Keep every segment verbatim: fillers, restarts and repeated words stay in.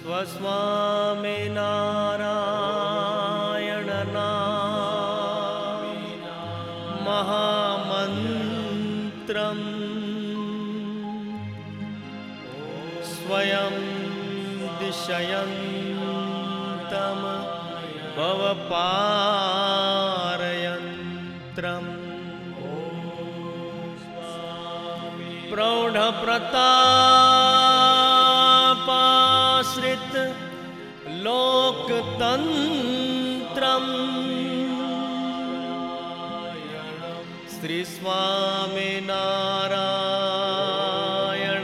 स्वस्वामिनारायण नाम महामन्त्रम् स्वयं दिशयन्तं भवपारयन्त्रम् प्रौढप्रतापाश्रित लोकतन्त्रम् श्री स्वामिनारायण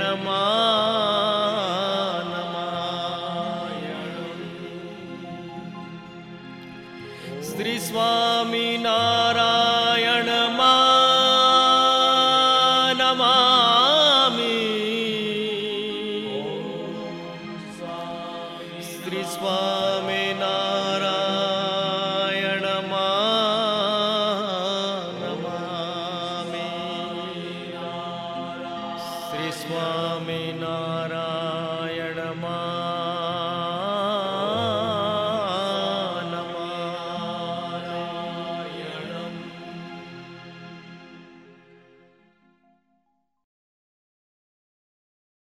मानमायणम् श्री स्वामिनारायण श्री स्वामिनारायण नमामि श्री स्वामिनारायण